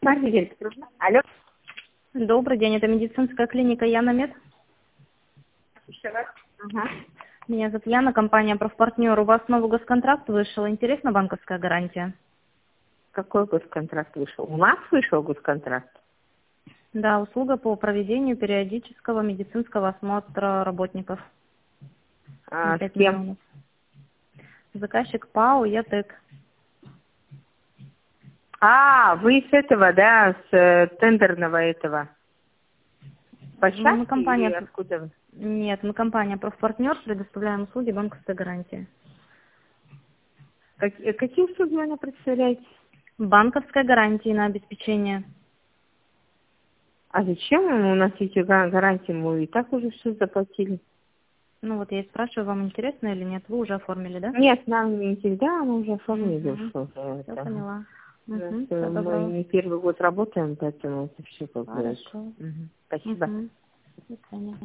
Мария Петровна. Алло. Добрый день, это медицинская клиника Яномед. Еще раз. Ага. Меня зовут Яна, компания «Профпартнер». У вас новый госконтракт вышел. Интересна банковская гарантия? Какой госконтракт вышел? У нас вышел госконтракт? Да, услуга по проведению периодического медицинского осмотра работников. А, На с 5 кем? миллионов. Заказчик ПАО «ЯТЭК». А, вы с этого, да, с тендерного этого. Ну, мы Площадки или компания... откуда вы? Нет, мы компания «Профпартнер», предоставляем услуги банковской гарантии. Какие услуги вы мне представляете? Банковской гарантии на обеспечение. А зачем у нас эти гарантии? Мы и так уже все заплатили. Ну вот я и спрашиваю, вам интересно или нет? Вы уже оформили, да? Нет, нам не интересно. Да, мы уже оформили. Все поняла. Всего Мы доброго. не первый год работаем, поэтому это все как бы... Хорошо. Спасибо. До свидания.